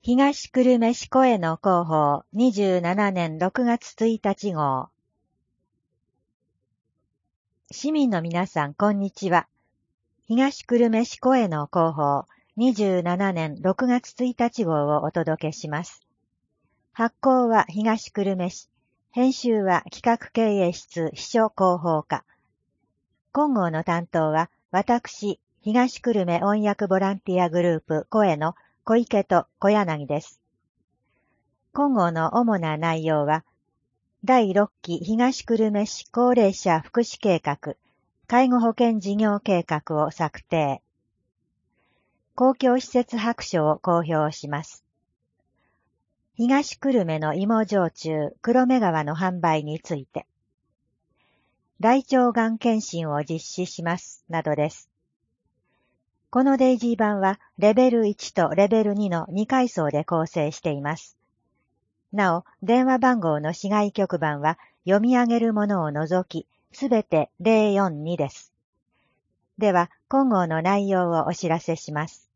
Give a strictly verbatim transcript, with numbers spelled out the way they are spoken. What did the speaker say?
東久留米市声の広報にじゅうななねんろくがつついたち号。市民の皆さん、こんにちは。東久留米市声の広報にじゅうななねんろくがつついたち号をお届けします。発行は東久留米市、編集は企画経営室秘書広報課。今号の担当は私、東久留米音訳ボランティアグループ声の小池と小柳です。今号の主な内容は、だいろっき東久留米市高齢者福祉計画、介護保険事業計画を策定。公共施設白書を公表します。東久留米の芋焼酎黒目川の販売について。大腸がん検診を実施します、などです。このデイジー版はレベルいちとレベルにのに階層で構成しています。なお、電話番号の市外局番は読み上げるものを除き、すべてゼロよんにです。では、今号の内容をお知らせします。